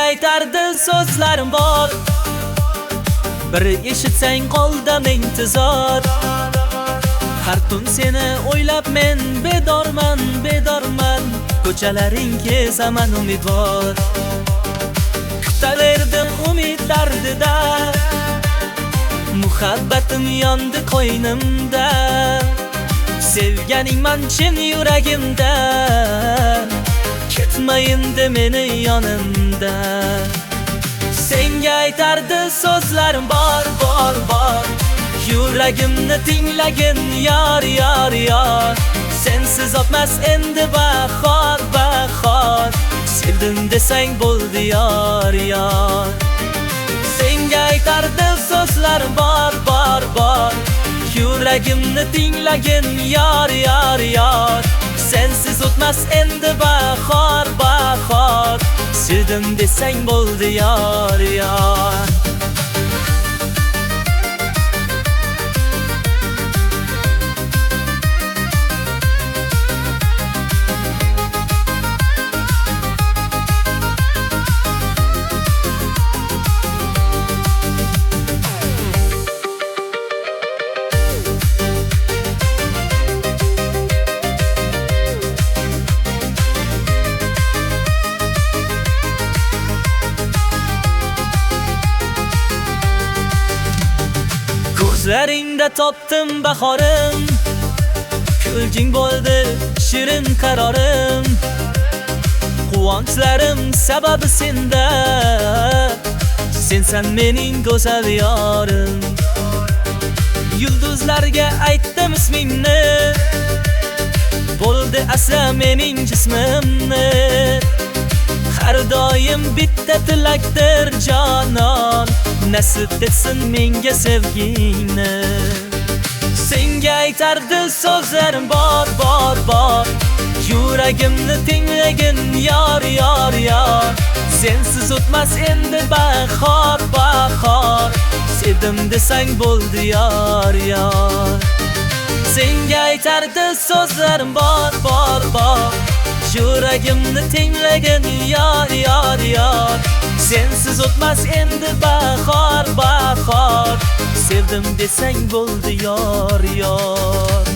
aytardi so'zlarim bor, bir eshitsang qoldam intizor. Har tun seni o'ylab men bedorman, bedorman. Ko'chalaring kezaman umidvor. Kutaverdim umid dardida, muhabbatim yondi qo'ynimda. Sevganingman chin yuragimda, ketma endi meni yonimda. Senga aytardi so'zlarim bor, bor, bor. Yuragimni tinglagin yor, yor, yor. Sensiz o'tmas endi bahor, bahor. Sevdim desang bo'ldi yor, yor. Senga aytardi so'zlarim bor, bor, bor. Yuragimni tinglagin yor, yor, yor. Sensiz o'tmas endi bahor, bahor. Sevdim desang bo'ldi yor, yor. Ko'zlaringda topdim bahorim, kulging bo'ldi shirin qarorim. Quvonchlarim sababi senda, sensan mening go'zal yorim. Yulduzlarga aytdim ismingni, bo'ldi asra mening jismimni. Har doim bitta tilakdir jonon, nasib etsin menga sevgingni. Senga aytardi so'zlarim bor, bor, bor. Yuragimni tinglagin yor, yor, yor. Sensiz o'tmas endi bahor, bahor. Sevdim desang bo'ldi yor, yor. Senga aytardi so'zlarim bor, bor, bor. Yuragimni tinglagin yor, yor, yor. Sensiz o'tmas endi bahor, bahor. Sevdim desang bo'ldi yor, yor.